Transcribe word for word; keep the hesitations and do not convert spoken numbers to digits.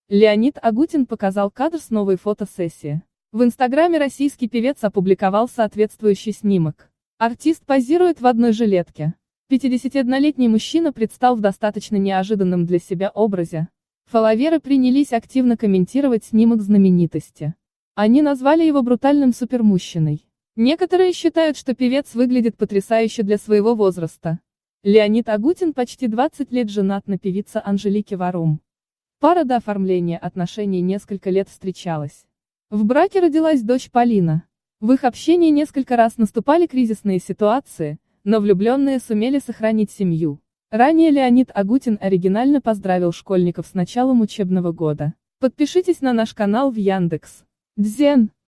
Леонид Агутин показал кадр с новой фотосессии. В инстаграме российский певец опубликовал соответствующий снимок. Артист позирует в одной жилетке. пятидесятиоднолетний мужчина предстал в достаточно неожиданном для себя образе. Фолловеры принялись активно комментировать снимок знаменитости. Они назвали его брутальным супермужчиной. Некоторые считают, что певец выглядит потрясающе для своего возраста. Леонид Агутин почти двадцать лет женат на певице Анжелике Варум. Пара до оформления отношений несколько лет встречалась. В браке родилась дочь Полина. В их общении несколько раз наступали кризисные ситуации, но влюбленные сумели сохранить семью. Ранее Леонид Агутин оригинально поздравил школьников с началом учебного года. Подпишитесь на наш канал в Яндекс.Дзен.